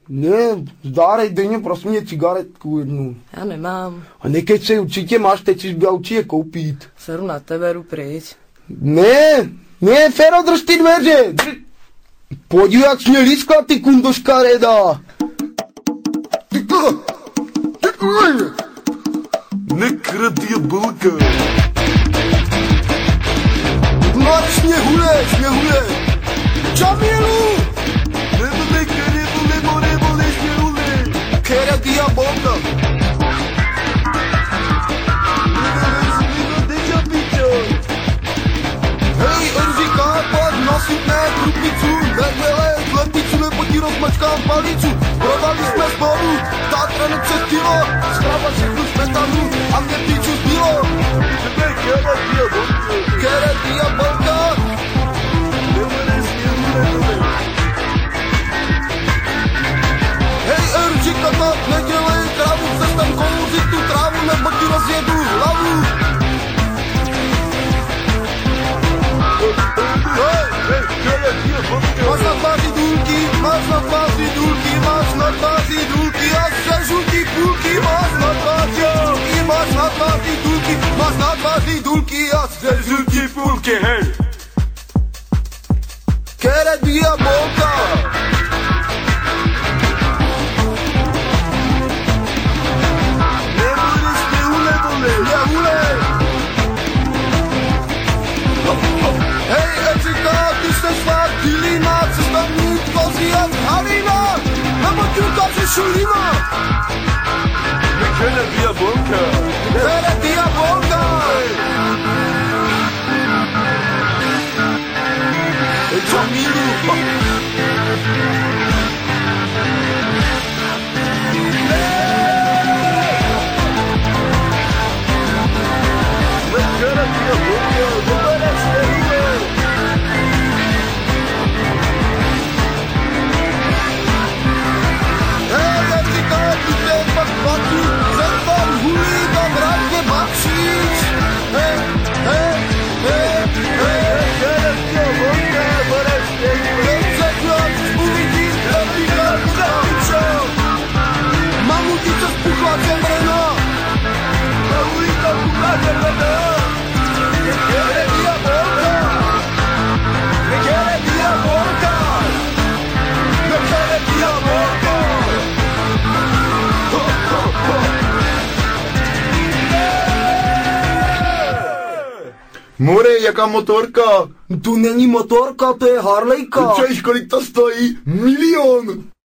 Ne, dárej denně prosím mě cigaretku jednu. Já nemám. A nekecej, určitě máš, teď si měl určitě koupit. Seru na tebe, jdu pryč. Ne, Fero, drž ty dveře. Podívej, jak jsi mě lískla, ty kundo škareda. Ty nekradý bulka. Máš sněhule. Čamilu! Nebole, sněhule. Kera diabolka. Hej, Erzika, pojď nasypné krupicu, nevele, slepicu, nebo ti rozmačkám palicu. Prodali jsme spolu, Tatra přes kilo, zkrava všechnu smetanu a mě píču zbylo. Kere diabolka. Hej, Erzika, tak nedělej krávu, přestaň kouřit tu trávu, nebo ti rozjedu hlavu. Máš na tváři důlky, máš na tváři důlky a sežu ti půlky. Máš na tváři důlky a sežu ti půlky, hej. Kere diabolka. Nebudeš hej, Ecika, ty jsi svá dilina, cesta mít kozy a halina, nebo ti ukáže šulina. Kere diabolka. Čamilu. More, jaká motorka? Tu není motorka, to je Harlejka. Víš, kolik to stojí? 1 000 000.